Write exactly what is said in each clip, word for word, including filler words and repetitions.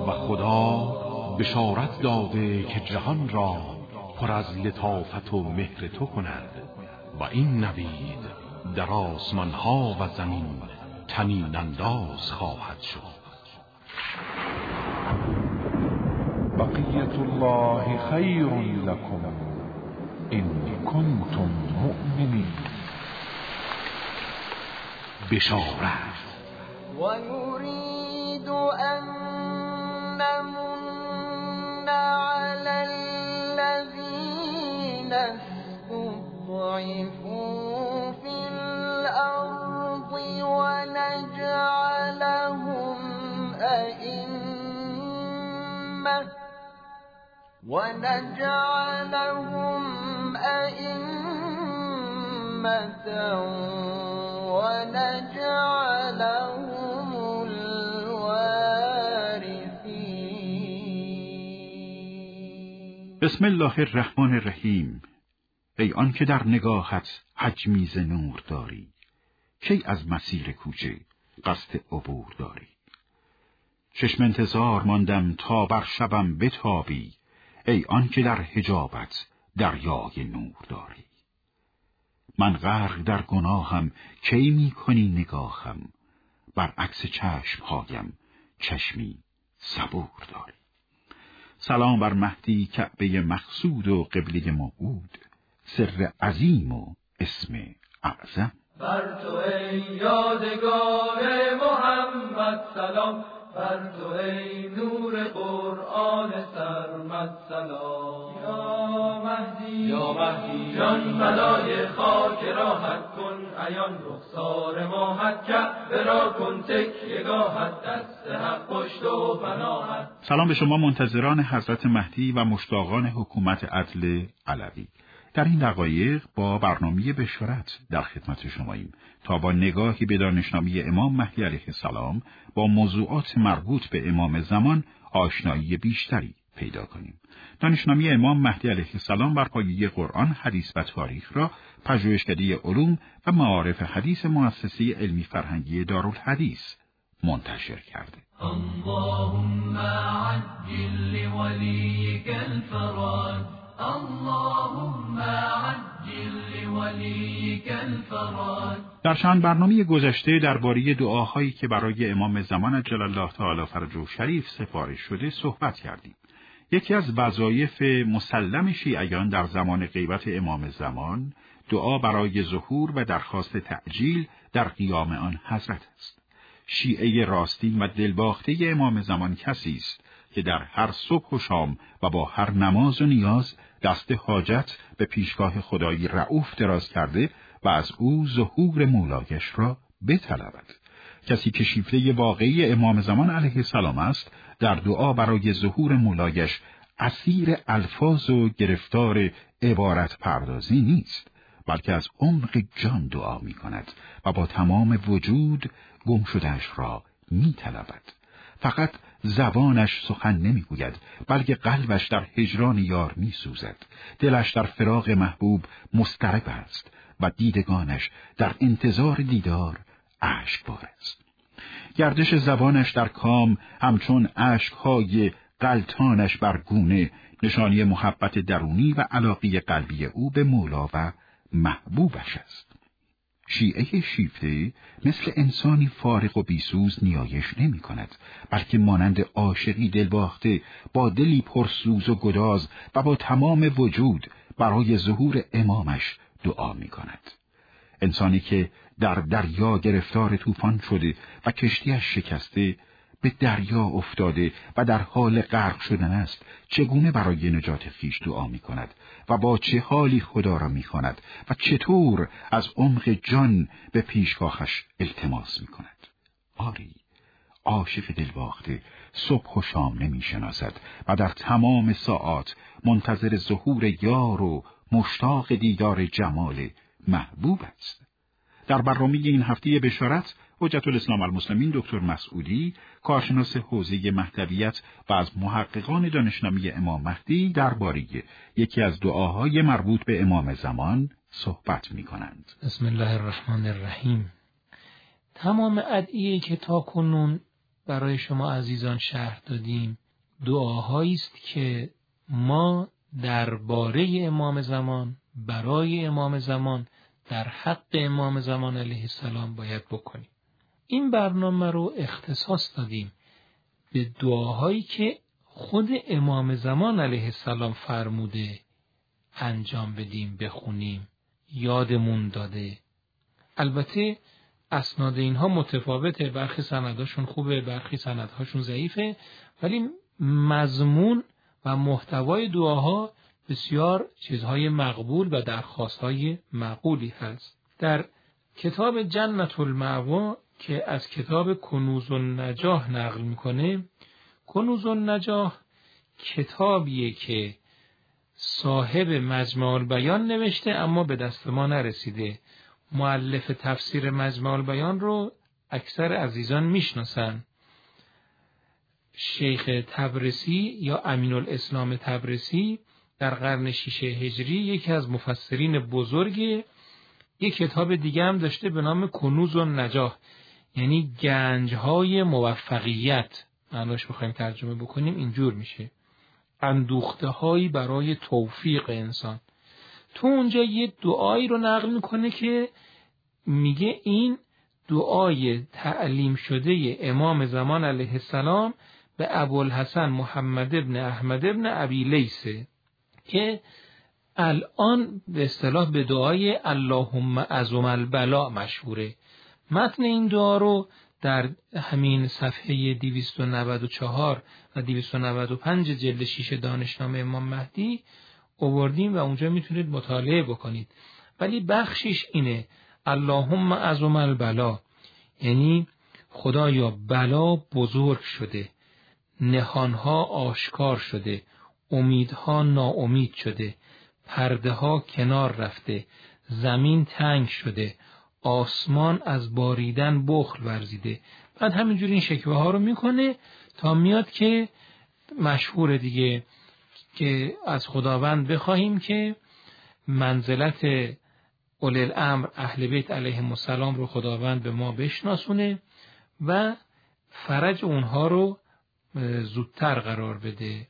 و خدا بشارت داده که جهان را پر از لطافت و مهر تو کند و این نوید در آسمان ها و زمین طنین انداز خواهد شد. بقیت الله خیر لکم ان کنتم مؤمنین. بشارت و نريد ان نمن على الذين استضعفوا في الارض ونجعلهم ائمه ونجعلهم ائمه ونجعلهم الوارثين. بسم الله الرحمن الرحیم. ای آن که در نگاهت حجمی ز نور داری، کی از مسیر کوچه قصد عبور داری. چشم انتظار ماندم تا بر شبم بتابی، ای آن که در حجابت دریای نور داری. من غرق در گناهم کی می کنی نگاهم، برعکس چشمهایم چشمی صبور داری. سلام بر مهدی کعبه مقصود و قبله موعود، سر عظیم و اسم اعظم. بر تو ای یادگار محمد سلام، بر تو ای نور قرآن سرمد سلام. یا مهدی یا مهدی جان فدای خاک راحت کن، عیان رخسار ماهت کعبه را کن تکیه‌گاهت، دست حق پشت و پناهت. سلام به شما منتظران حضرت مهدی و مشتاقان حکومت عدل علوی. در این دقایق با برنامه بشارت در خدمت شماییم تا با نگاهی به دانشنامه امام مهدی علیه السلام با موضوعات مربوط به امام زمان آشنایی بیشتری پیدا کنیم. دانشنامه امام مهدی علیه السلام بر پایه قرآن، حدیث و تاریخ را پژوهشکده علوم و معارف حدیث مؤسسه علمی فرهنگی دارالحدیث منتشر کرده. اللهم عجل لولیک الفرج، اللهم عجل لولیک الفرج. در چند برنامه گذشته درباره دعاهایی که برای امام زمان عجل الله تعالی فرجه شریف سفارش شده صحبت کردیم. یکی از وظایف مسلم شیعیان در زمان غیبت امام زمان دعا برای ظهور و درخواست تعجیل در قیام آن حضرت است. شیعه راستین و دلباخته امام زمان کسی است که در هر صبح و شام و با هر نماز و نیاز دست حاجت به پیشگاه خدای رؤوف دراز کرده و از او ظهور مولایش را بطلبد. کسی که شیفته واقعی امام زمان علیه السلام است، در دعا برای ظهور مولایش اسیر الفاظ و گرفتار عبارت پردازی نیست، بلکه از عمق جان دعا می کند و با تمام وجود گم شدهش را می طلبد. فقط زبانش سخن نمی گوید، بلکه قلبش در هجران یار می سوزد. دلش در فراق محبوب مضطرب است و دیدگانش در انتظار دیدار اشکبار است. گردش زبانش در کام همچون اشکهای غلتانش بر گونه نشانی محبت درونی و علاقه قلبی او به مولا و محبوبش است. شیعه شیفته مثل انسانی فارغ و بیسوز نیایش نمی کند، بلکه مانند عاشقی دلباخته با دلی پرسوز و گداز و با تمام وجود برای ظهور امامش دعا می کند. انسانی که در دریا گرفتار طوفان شده و کشتیش شکسته، به دریا افتاده و در حال غرق شدن است، چگونه برای نجات خویش دعا می کند و با چه حالی خدا را می خواند و چطور از عمق جان به پیشگاهش التماس می کند. آری، عاشق دلباخته صبح و شام نمی شناسد و در تمام ساعات منتظر ظهور یار و مشتاق دیدار جمال محبوب است. در برنامه این هفته بشارت، حجت الاسلام المسلمین دکتر مسعودی، کارشناس حوزه مهدویت و از محققان دانشنامه امام مهدی، درباره یکی از دعاهای مربوط به امام زمان صحبت می کنند. بسم الله الرحمن الرحیم. تمام ادعیه‌ای که تا کنون برای شما عزیزان شرح دادیم دعاهایی است که ما درباره امام زمان، برای امام زمان، در حق امام زمان علیه السلام باید بکنیم. این برنامه رو اختصاص دادیم به دعاهایی که خود امام زمان علیه السلام فرموده انجام بدیم، بخونیم، یادمون داده. البته اسناد اینها متفاوته، برخی سندهاشون خوبه، برخی سندهاشون ضعیفه، ولی مضمون و محتوای دعاها بسیار چیزهای مقبول و درخواستهای معقولی هست. در کتاب جنت المأوا که از کتاب کنوز النجاح نقل میکنه، کنوز النجاح کتابیه که صاحب مجمع البیان نوشته اما به دست ما نرسیده. مؤلف تفسیر مجمع البیان رو اکثر عزیزان میشناسن، شیخ تبرسی یا امین الاسلام تبرسی در قرن ششم هجری یکی از مفسرین بزرگ. یک کتاب دیگه هم داشته به نام کنوز النجاح، یعنی گنج‌های موفقیت. معناش بخوایم ترجمه بکنیم اینجور میشه: اندوخته‌هایی برای توفیق انسان. تو اونجا یه دعایی رو نقل میکنه که میگه این دعای تعلیم شده امام زمان علیه السلام به ابوالحسن محمد ابن احمد ابن ابی لیث که الان به اصطلاح به دعای اللهم عظم البلا مشهوره. متن این دعا رو در همین صفحه دویست و نود و چهار و دویست و نود و پنج جلد شش دانشنامه امام مهدی آوردیم و اونجا میتونید مطالعه بکنید. ولی بخشش اینه: اللهم عظم البلا، یعنی خدایا بلا بزرگ شده، نهانها آشکار شده، امیدها ناامید شده، پرده ها کنار رفته، زمین تنگ شده، آسمان از باریدن بخل ورزیده. بعد همینجوری این شکوه ها رو میکنه تا میاد که مشهور دیگه که از خداوند بخواهیم که منزلت اولی الامر اهل بیت علیهم السلام رو خداوند به ما بشناسونه و فرج اونها رو زودتر قرار بده.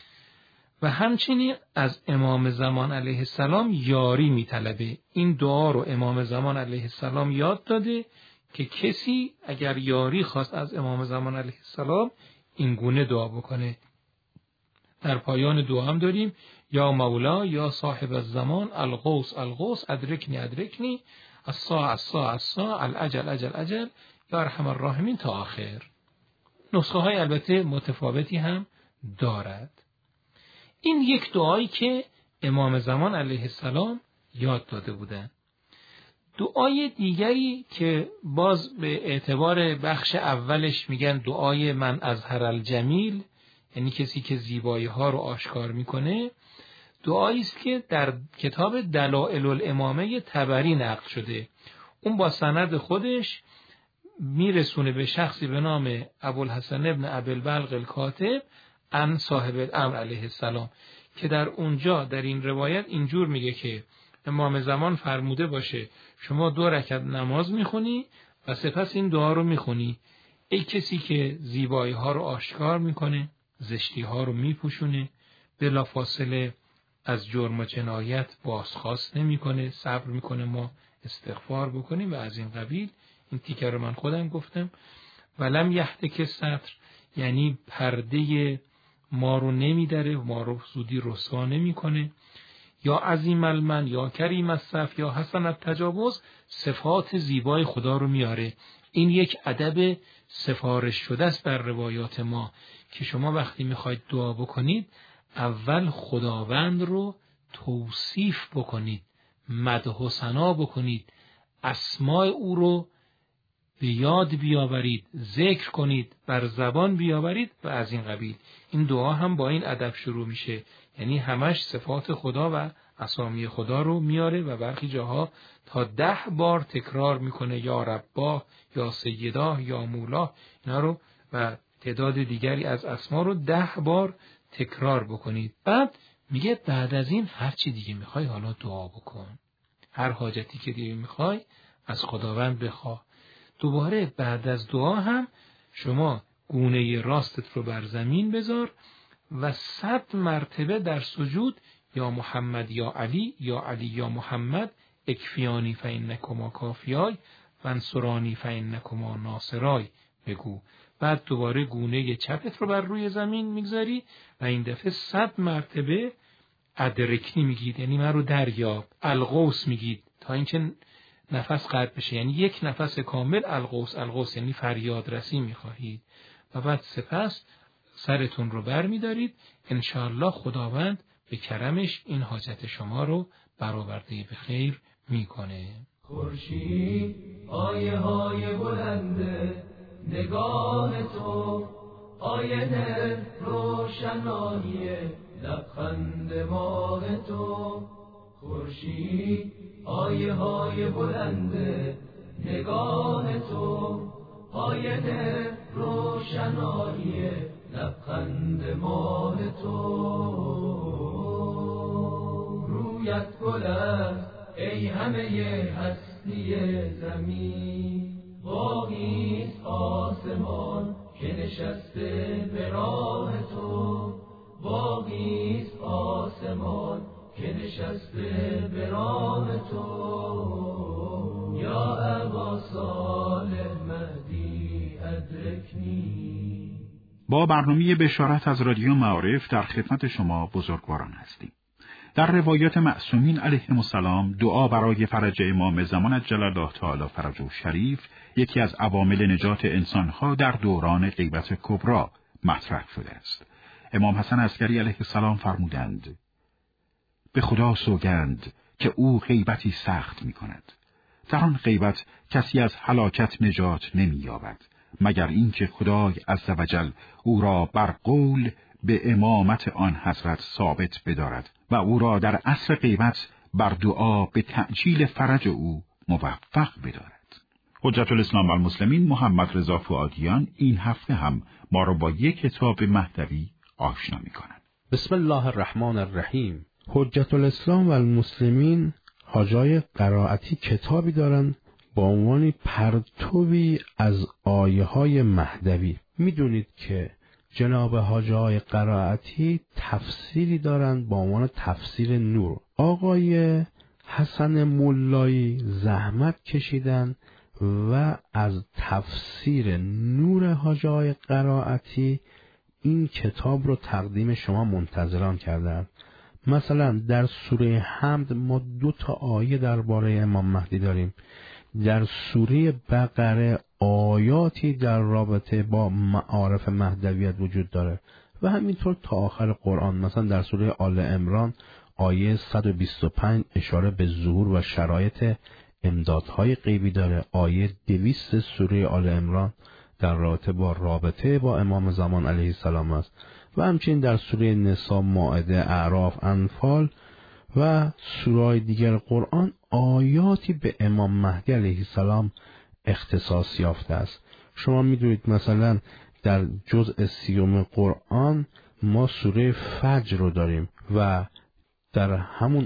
و همچنین از امام زمان علیه السلام یاری میطلبه. این دعا رو امام زمان علیه السلام یاد داده که کسی اگر یاری خواست از امام زمان علیه السلام این گونه دعا بکنه. در پایان دعا هم داریم: یا مولا یا صاحب الزمان الغوث الغوث ادرکنی ادرکنی الساعة الساعة الساعة الاجل اجل اجل یا ارحم الراحمین تا آخر. نسخه های البته متفاوتی هم دارد. این یک دعایی که امام زمان علیه السلام یاد داده بودند. دعای دیگری که باز به اعتبار بخش اولش میگن دعای من اظهر الجمیل، یعنی کسی که زیبایی ها رو آشکار میکنه، دعایی است که در کتاب دلائل الامامه طبری نقل شده. اون با سند خودش میرسونه به شخصی به نام ابوالحسن ابن ابی البلق الکاتب عن صاحب الامر علیه السلام که در اونجا در این روایت اینجور میگه که امام زمان فرموده باشه شما دو رکعت نماز میخونی و سپس این دعا رو میخونی: ای کسی که زیبایی ها رو آشکار میکنه، زشتی ها رو میپوشونه، بلافاصله از جرم و جنایت بازخواست نمیکنه، صبر میکنه ما استغفار بکنیم و از این قبیل. این تیکه رو من خودم گفتم. ولم یحتک ستر، یعنی پرده ما رو نمیداره، ما رو زودی رسوا نمیکنه. یا عظیم المن یا کریم الصف یا حسن التجاوز، صفات زیبای خدا رو میاره. این یک ادب سفارش شده است در روایات ما که شما وقتی میخواید دعا بکنید اول خداوند رو توصیف بکنید، مدح و ثنا بکنید، اسماء او رو به یاد بیاورید، ذکر کنید، بر زبان بیاورید و از این قبیل. این دعا هم با این ادب شروع میشه، یعنی همش صفات خدا و اسامی خدا رو میاره و برخی جاها تا ده بار تکرار میکنه: یا رباه، یا سیدا، یا مولا. اینا رو و تعداد دیگری از اسما رو ده بار تکرار بکنید. بعد میگه بعد از این هر چی دیگه میخوای حالا دعا بکن، هر حاجتی که دیگه میخوای از خداوند بخواه. دوباره بعد از دعا هم شما گونه راستت رو بر زمین بذار و صد مرتبه در سجود یا محمد یا علی یا علی یا محمد اکفیانی فإنکما کافیای و انصرانی فإنکما ناصرای بگو. بعد دوباره گونه چپت رو بر روی زمین میگذاری و این دفعه صد مرتبه ادرکنی میگید، یعنی من رو دریاب. الغوث میگید تا اینکه نفس قطع بشه، یعنی یک نفس کامل الغوث الغوث، یعنی فریاد رسی میخواهید. و بعد سپس سرتون رو بر میدارید. انشاءالله خداوند به کرمش این حاجت شما رو برآورده به خیر میکنه. خورشید آیه های بلنده نگاه تو، آینه روشنایی لبخند ماه تو. خورشید آیه های بلنده نگاه تو، آینه روشنایی لبخند ماه تو. رویت گل است ای همه هستی زمین، باقیست آسمان که نشسته به راه تو، باقیست آسمان که نشسته به راه تو. یا ابا صالح مهدی ادرکنی. با برنامه بشارت از رادیو معارف در خدمت شما بزرگواران هستیم. در روایات معصومین علیهم السلام دعا برای فرج امام زمان عجل الله تعالی فرجه شریف یکی از عوامل نجات انسانها در دوران غیبت کبری مطرح شده است. امام حسن عسکری علیه السلام فرمودند: به خدا سوگند که او غیبتی سخت می کند. در آن غیبت کسی از هلاکت نجات نمی یابد مگر اینکه خدای عزوجل او را بر قول به امامت آن حضرت ثابت بدارد و او را در عصر غیبت بر دعا به تعجیل فرج او موفق بدارد. حجت الاسلام و المسلمین محمد رضا فؤادیان این هفته هم ما را با یک کتاب مهدوی آشنا می کنند. بسم الله الرحمن الرحیم. حجت الاسلام و المسلمین حاجای قرائتی کتابی دارند با عنوان پرتوی از آیه های مهدوی. میدونید که جناب حاجای قرائتی تفسیری دارند با عنوان تفسیر نور. آقای حسن مولایی زحمت کشیدن و از تفسیر نور حاجای قرائتی این کتاب رو تقدیم شما منتظران کردند. مثلا در سوره حمد ما دو تا آیه درباره امام مهدی داریم. در سوره بقره آیاتی در رابطه با معارف مهدویت وجود داره و همینطور تا آخر قرآن. مثلا در سوره آل عمران آیه صد و بیست و پنج اشاره به ظهور و شرایط امدادهای غیبی داره. آیه دویست سوره آل عمران در رابطه با رابطه با امام زمان علیه السلام است و همچنین در سوره نساء، مائده، اعراف، انفال و سوره‌های دیگر قرآن آیاتی به امام مهدی علیه السلام اختصاص یافته است. شما میدونید مثلا در جزء سیوم قرآن ما سوره فجر رو داریم و در همون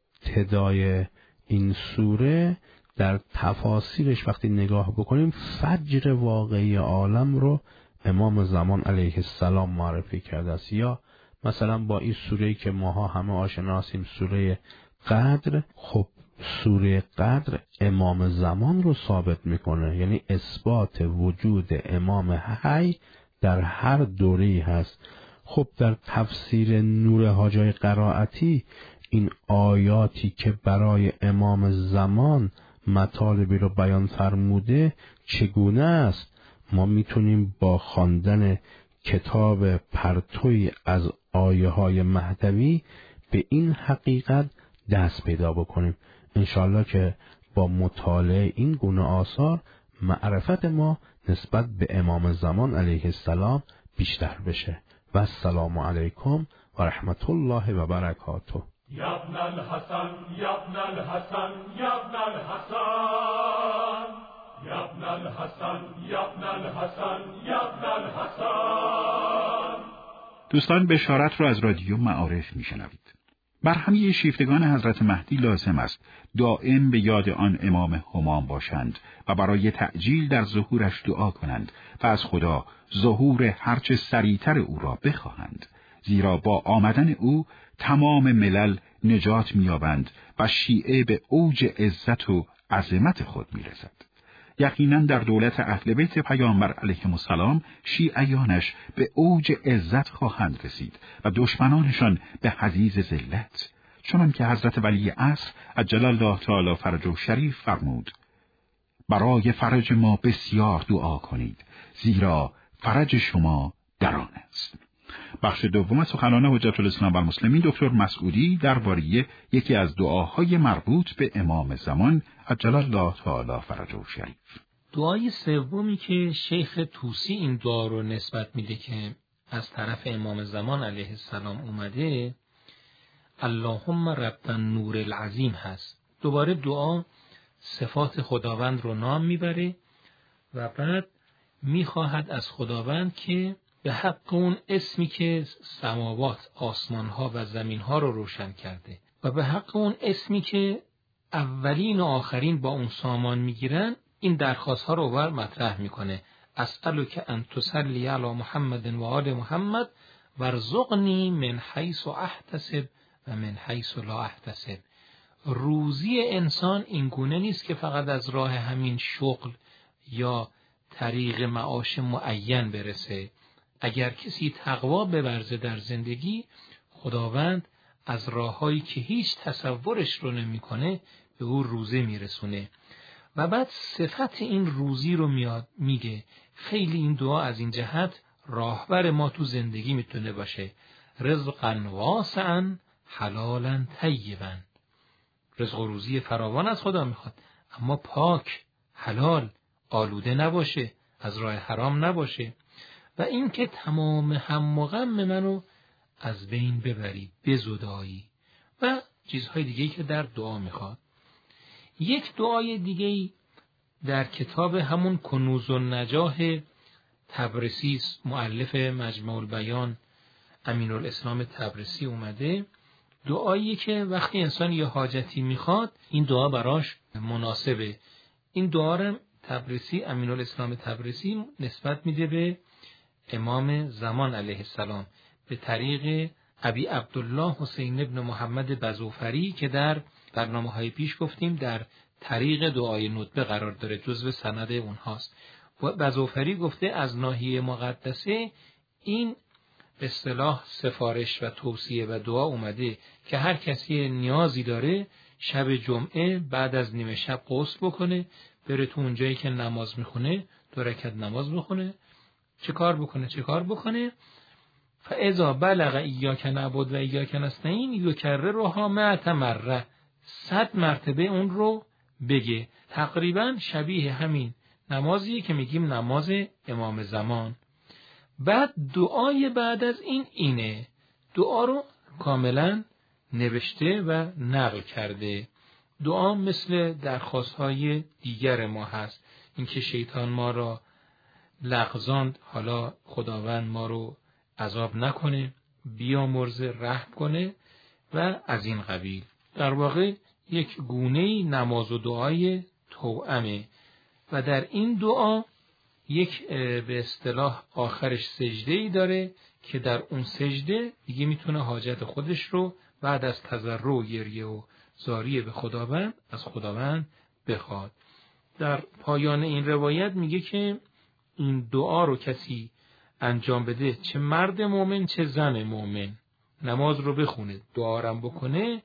ابتدای این سوره در تفاسیرش وقتی نگاه بکنیم فجر واقعی عالم رو امام زمان علیه السلام معرفی کرده است. یا مثلا با این سوره‌ای که ماها همه آشنا هستیم سوره قدر، خب سوره قدر امام زمان رو ثابت میکنه، یعنی اثبات وجود امام حی در هر دوره‌ای هست. خب در تفسیر نور حاجای قرائتی این آیاتی که برای امام زمان مطالبی رو بیان فرموده چگونه است؟ ما میتونیم با خواندن کتاب پرتوی از آیه های مهدوی به این حقیقت دست پیدا بکنیم. انشالله که با مطالعه این گونه آثار معرفت ما نسبت به امام زمان علیه السلام بیشتر بشه. و السلام علیکم و رحمت الله و برکاته. یا ابن الحسن یا ابن الحسن یا ابن الحسن یا ابن الحسن یا ابن الحسن یا ابن الحسن. دوستان بشارت رو از رادیو معارف میشنوید. بر همه شیفتگان حضرت مهدی لازم است دائم به یاد آن امام همام باشند و برای تعجیل در ظهورش دعا کنند و از خدا ظهور هرچه سریعتر او را بخواهند، زیرا با آمدن او تمام ملل نجات می‌یابند و شیعه به اوج عزت و عظمت خود می‌رسد. یقینا در دولت اهل بیت پیامبر علیهم السلام شیعیانش به اوج عزت خواهند رسید و دشمنانشان به حضیض ذلت، چنان که حضرت ولی عصر عجل الله تعالی فرجه شریف فرمود: برای فرج ما بسیار دعا کنید، زیرا فرج شما در آن است. بخش دوم از سخنان حجت الاسلام و المسلمین دکتر مسعودی درباره یکی از دعاهای مربوط به امام زمان عجل الله تعالی فرجه شریف. دعای سومی که شیخ طوسی این دعا رو نسبت میده که از طرف امام زمان علیه السلام اومده، اللهم رب النور العظیم هست. دوباره دعا صفات خداوند رو نام میبره و بعد میخواهد از خداوند که به حق اون اسمی که سماوات، آسمانها و زمینها رو روشن کرده و به حق اون اسمی که اولین و آخرین با اون سامان میگیرن، این درخواست ها رو بر مطرح میکنه. اسألک ان تصلی علی محمد و آل محمد وارزقنی من حیث احتسب و من حیث لا احتسب. روزی انسان این گونه نیست که فقط از راه همین شغل یا طریق معاش معین برسه. اگر کسی تقوا بورزه در زندگی، خداوند از راههایی که هیچ تصورش رو نمیکنه به او روزه میرسونه. و بعد صفت این روزی رو میاد میگه. خیلی این دعا از این جهت راهبر ما تو زندگی میتونه باشه. رزقا واسعا حلالا طیبا. رزق و روزی فراوان از خدا میخواد، اما پاک، حلال، آلوده نباشه، از راه حرام نباشه. و این که تمام هم و غم منو از بین ببری، بزدایی و چیزهای دیگه‌ای که در دعا میخواد. یک دعای دیگه‌ای در کتاب همون کنوز النجاح تبرسی، مؤلف مجمع البیان امین الاسلام تبرسی اومده، دعایی که وقتی انسان یه حاجتی میخواد این دعا براش مناسبه. این دعا رو تبرسی، امین الاسلام تبرسی نسبت میده به امام زمان علیه السلام به طریق ابی عبدالله حسین ابن محمد بزوفری که در برنامه‌های پیش گفتیم در طریق دعای ندبه قرار داره، جزو سند اونهاست. و بزوفری گفته از ناحیه مقدسه این به اصطلاح سفارش و توصیه و دعا اومده که هر کسی نیازی داره شب جمعه بعد از نیمه شب غسل بکنه، بره تو اونجایی که نماز میخونه دو رکعت نماز بخونه. چه کار بکنه چه کار بکنه فاذا بلغ ایاک نعبد و ایاک نستعین یکررها مئة مره، صد مرتبه اون رو بگه. تقریبا شبیه همین نمازیه که میگیم نماز امام زمان. بعد دعای بعد از این اینه. دعا رو کاملا نوشته و نقل کرده. دعا مثل درخواست‌های دیگر ما هست. اینکه شیطان ما را لغزاند، حالا خداوند ما رو عذاب نکنه، بیامرزه، رحم کنه و از این قبیل. در واقع یک گونه نماز و دعای توأمه و در این دعا یک به اصطلاح آخرش سجده‌ای داره که در اون سجده دیگه میتونه حاجت خودش رو بعد از تضرع و گریه و زاری به خداوند از خداوند بخواد. در پایان این روایت میگه که این دعا رو کسی انجام بده، چه مرد مومن چه زن مومن، نماز رو بخونه، دعا رو بکنه،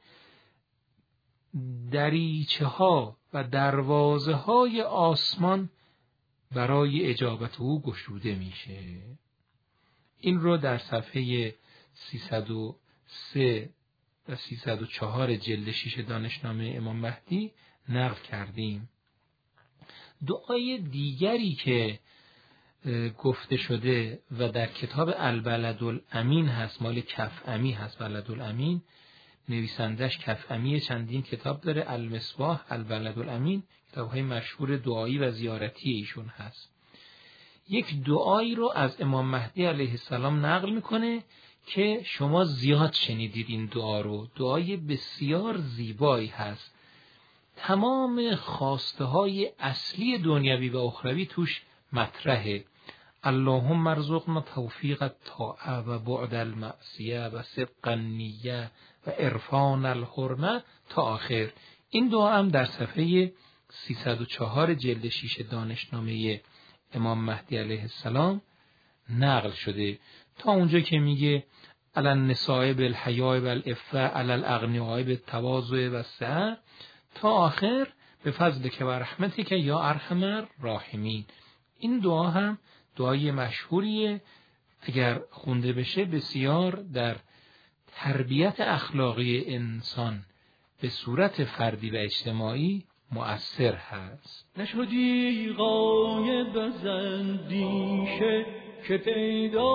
دریچه ها و دروازه های آسمان برای اجابت او گشوده میشه. این رو در صفحه سیصد و سه و سیصد و چهار جلد شیش دانشنامه امام مهدی نقل کردیم. دعای دیگری که گفته شده و در کتاب البلدالامین هست، مال کفعمی هست. بلدالامین نویسندش کفعمی، چندین کتاب داره، المصباح، البلدالامین، کتاب‌های مشهور دعایی و زیارتی ایشون هست. یک دعایی رو از امام مهدی علیه السلام نقل میکنه که شما زیاد شنیدید این دعا رو. دعای بسیار زیبایی هست. تمام خواسته های اصلی دنیوی و اخروی توش مطرحه. اللهم ارزقنا توفیق الطاعه و بعد المعصیه و صدق النیه و عرفان الحرمه تا آخر. این دعا هم در صفحه سیصد و چهار جلد شیش دانشنامه امام مهدی علیه السلام نقل شده تا اونجا که میگه علی النساء بالحیاء والعفه علی الاغنیاء بالتواضع والسعه تا آخر به فضلک و رحمتک یا ارحم الراحمین. این دعا هم دعای مشهوریه، اگر خونده بشه بسیار در تربیت اخلاقی انسان به صورت فردی و اجتماعی مؤثر هست. نشدی غایب از اندیشه که پیدا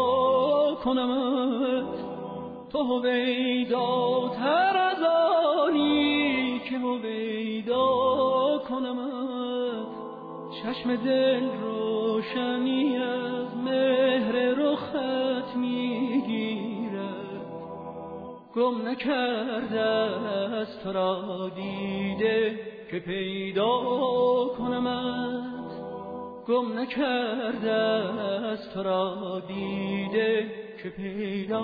کنمت، تو هویداتر از آنی که هویدا کنمت. چشم دل روشنی از مهر رخت میگیرد، گم نکرده از تو را دیده که پیدا کنمت. گم نکرده از تو را دیده که پیدا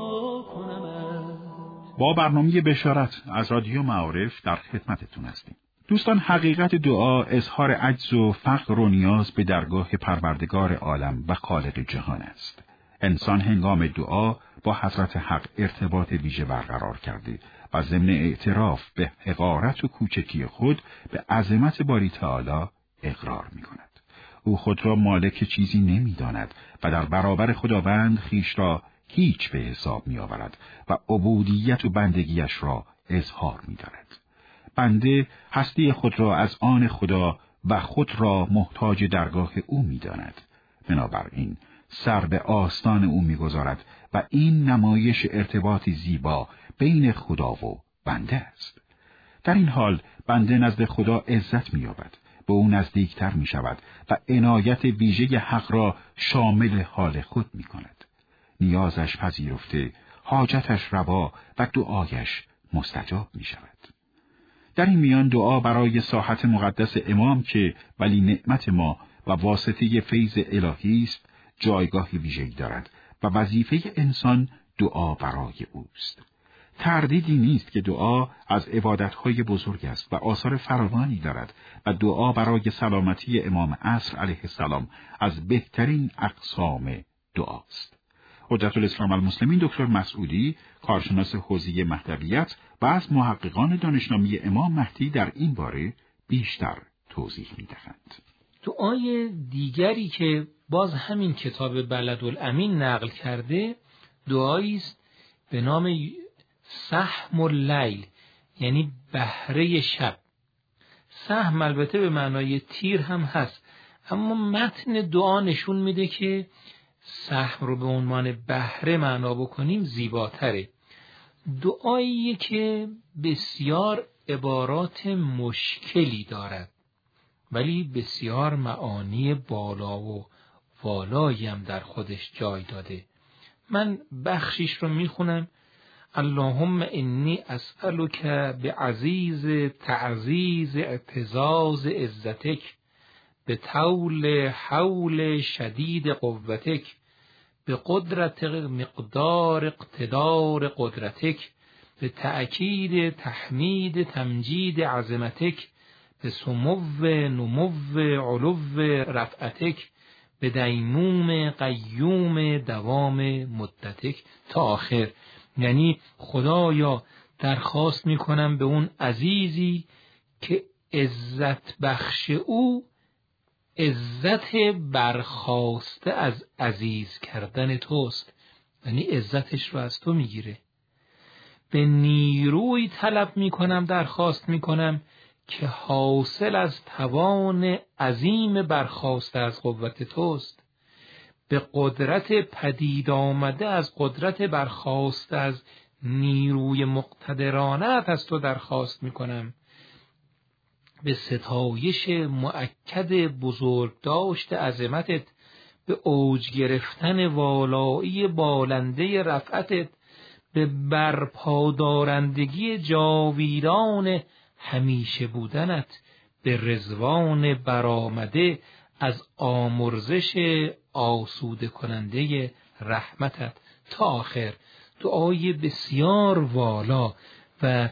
کنمت. با برنامه بشارت از رادیو معارف در خدمتتون هستیم. دوستان، حقیقت دعا اظهار عجز و فقر و نیاز به درگاه پروردگار عالم و خالق جهان است. انسان هنگام دعا با حضرت حق ارتباط ویژه برقرار کرده و ضمن اعتراف به حقارت و کوچکی خود به عظمت باری تعالی اقرار می کند. او خود را مالک چیزی نمی داند و در برابر خداوند خیش را هیچ به حساب می آورد و عبودیت و بندگیش را اظهار می دارد. بنده هستی خود را از آن خدا و خود را محتاج درگاه او می داند. بنابراین سر به آستان او می گذارد و این نمایش ارتباطی زیبا بین خدا و بنده است. در این حال بنده نزد خدا عزت می یابد، به او نزدیکتر می شود و عنایت ویژه حق را شامل حال خود می کند. نیازش پذیرفته، حاجتش روا و دعایش مستجاب می شود. در این میان دعا برای ساحت مقدس امام که ولی نعمت ما و واسطه فیض الهی است جایگاهی ویژه‌ای دارد و وظیفه انسان دعا برای اوست. تردیدی نیست که دعا از عبادتهای بزرگ است و آثار فراوانی دارد و دعا برای سلامتی امام عصر علیه السلام از بهترین اقسام دعاست. حجت الاسلام المسلمین دکتر مسعودی، کارشناس حوزه مهدویت و از محققان دانشنامه امام مهدی در این باره بیشتر توضیح می‌دهند. دعای دیگری که باز همین کتاب بلدالامین نقل کرده دعایی است به نام سهم اللیل، یعنی بهره شب. سهم البته به معنای تیر هم هست، اما متن دعا نشون میده که سهم رو به عنوان بهره معنا بکنیم زیباتره. دعایی که بسیار عبارات مشکلی دارد ولی بسیار معانی بالا و والایی هم در خودش جای داده. من بخشیش رو میخونم. اللهم انی اسألک بعزیز تعزیز اعتزاز عزتک، به طول حول شدید قوتک، به قدرت مقدار اقتدار قدرتک، به تأکید تحمید تمجید عظمتک، به سمو نمو علو رفعتک، به دیموم قیوم دوام مدتک تا آخر. یعنی خدایا درخواست میکنم به اون عزیزی که عزت بخش او عزت برخاسته از عزیز کردن توست، یعنی عزتش رو از تو میگیره. به نیروی طلب میکنم، درخواست میکنم که حاصل از توان عظیم برخاسته از قوت توست. به قدرت پدید آمده از قدرت برخاسته از نیروی مقتدرانت از تو درخواست میکنم. به ستایش مؤکد بزرگ داشت عظمتت، به اوج گرفتن والایی بالنده رفعتت، به برپادارندگی جاویدان همیشه بودنت، به رضوان برآمده از آمرزش آسوده کننده رحمتت. تا آخر دعای بسیار والا و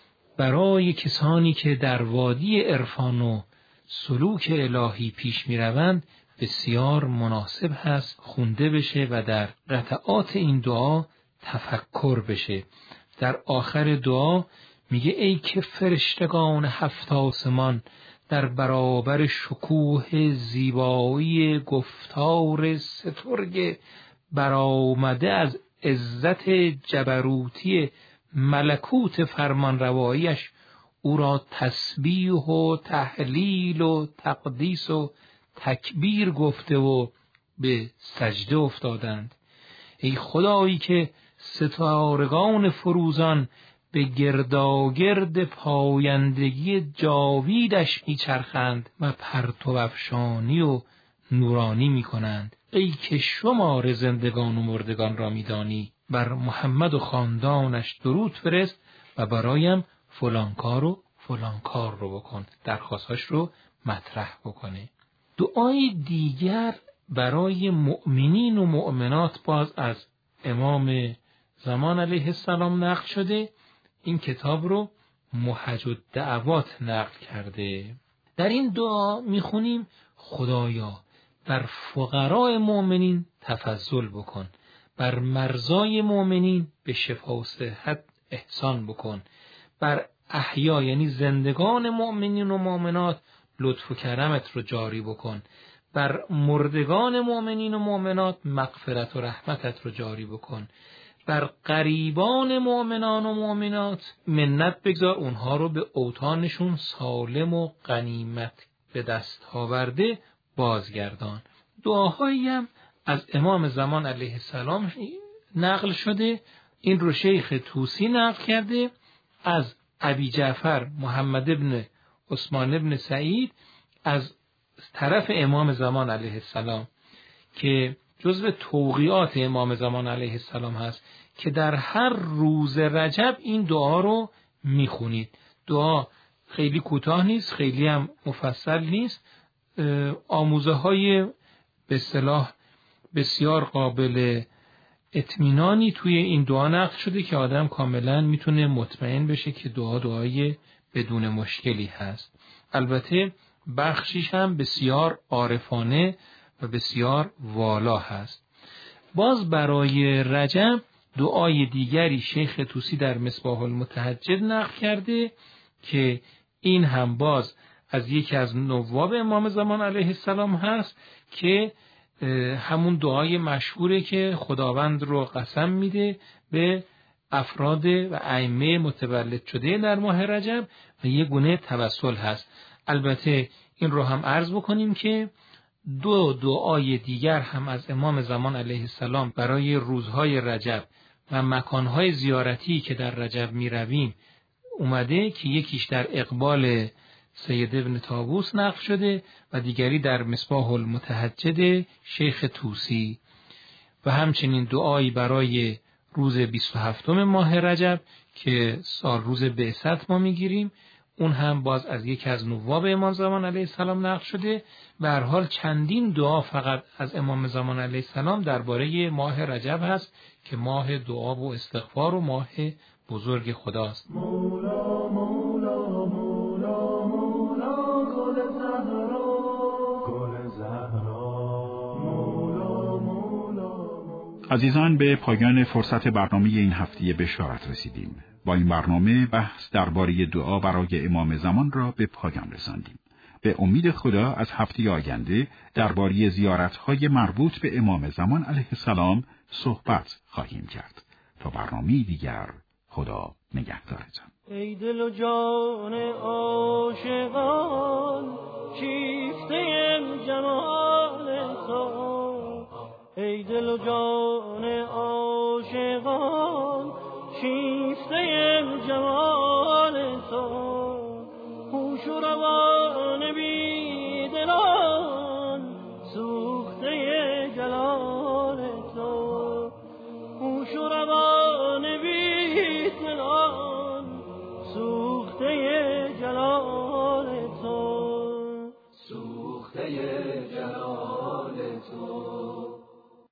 برای کسانی که در وادی عرفان و سلوک الهی پیش می روند بسیار مناسب هست خونده بشه و در قطعات این دعا تفکر بشه. در آخر دعا میگه ای که فرشتگان هفت آسمان در برابر شکوه زیبایی گفتار سترگ برآمده از عزت جبروتی ملکوت فرمان رواییش او را تسبیح و تهلیل و تقدیس و تکبیر گفته و به سجده افتادند. ای خدایی که ستارگان فروزان به گرداگرد پایندگی جاویدش میچرخند و پرتو افشانی و نورانی میکنند. ای که شمار زندگان و مردگان را میدانی، بر محمد و خاندانش درود فرست و برایم فلان کار و فلان کار رو بکن، درخواستاش رو مطرح بکنه. دعای دیگر برای مؤمنین و مؤمنات باز از امام زمان علیه السلام نقل شده. این کتاب رو محج الدعوات نقل کرده. در این دعا میخونیم خدایا بر فقراء مؤمنین تفضل بکن، بر مرضای مؤمنین به شفا و صحت احسان بکن، بر احیا یعنی زندگان مؤمنین و مؤمنات لطف و کرمت رو جاری بکن، بر مردگان مؤمنین و مؤمنات مغفرت و رحمتت رو جاری بکن، بر غریبان مؤمنان و مؤمنات منت بگذار، اونها رو به اوطانشون سالم و غنیمت به دست آورده بازگردان. دعاهایی هم از امام زمان علیه السلام نقل شده. این رو شیخ طوسی نقل کرده از ابی جعفر محمد ابن عثمان ابن سعید از طرف امام زمان علیه السلام که جزو توقیات امام زمان علیه السلام هست که در هر روز رجب این دعا رو میخونید. دعا خیلی کوتاه نیست، خیلی هم مفصل نیست. آموزه های به اصطلاح بسیار قابل اطمینانی توی این دعا نقل شده که آدم کاملا میتونه مطمئن بشه که دعا دعای بدون مشکلی هست. البته بخشیش هم بسیار عارفانه و بسیار والا هست. باز برای رجب دعای دیگری شیخ طوسی در مصباح المتهجد نقل کرده که این هم باز از یکی از نواب امام زمان علیه السلام هست که همون دعای مشهوره که خداوند رو قسم میده به افراد و ائمه متولد شده در ماه رجب و یه گونه توسل هست. البته این رو هم عرض بکنیم که دو دعای دیگر هم از امام زمان علیه السلام برای روزهای رجب و مکانهای زیارتی که در رجب می رویم اومده که یکیش در اقبال سید ابن طاووس نقل شده و دیگری در مصباح المتهجد شیخ طوسی و همچنین دعایی برای روز بیست و هفتم ماه رجب که سال روز بعثت ما میگیریم، اون هم باز از یکی از نواب امام زمان علیه السلام نقل شده. به هر حال چندین دعا فقط از امام زمان علیه السلام درباره ماه رجب هست که ماه دعا و استغفار و ماه بزرگ خداست. مولا مولا مولا مولا گل زهرا گل زهرا مولا مولا. عزیزان، به پایان فرصت برنامه این هفته بشارت رسیدیم. با این برنامه بحث درباره دعا برای امام زمان را به پایان رساندیم. به امید خدا از هفته آینده درباره زیارت‌های مربوط به امام زمان علیه السلام صحبت خواهیم کرد. تا برنامه دیگر، خدا نگهدارتان. ای دل و جان عاشقان شیفته جمال تو، ای دل و جان عاشقان شیفته جمال تو، هوش و روان بی